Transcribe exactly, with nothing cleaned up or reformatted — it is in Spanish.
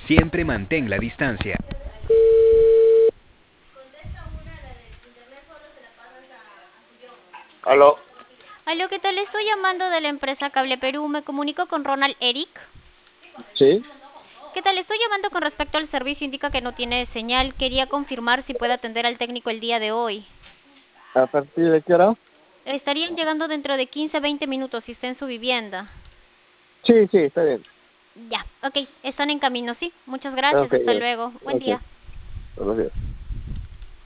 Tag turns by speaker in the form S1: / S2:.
S1: Siempre mantén la distancia.
S2: Aló,
S3: Aló, ¿qué tal? Estoy llamando de la empresa Cable Perú. Me comunico con Ronald Eric.
S2: sí,
S3: ¿Qué tal? Estoy llamando con respecto al servicio. Indica que no tiene señal. Quería confirmar si puede atender al técnico el día de hoy.
S2: ¿a partir de qué hora?
S3: Estarían llegando dentro de quince a veinte minutos si está en su vivienda.
S2: Sí, sí, está bien.
S3: Ya, ok. Están en camino, sí. Muchas gracias.
S2: Ok,
S3: Hasta
S2: ya.
S3: luego. Buen
S2: Ok,
S3: día.
S2: buenos días.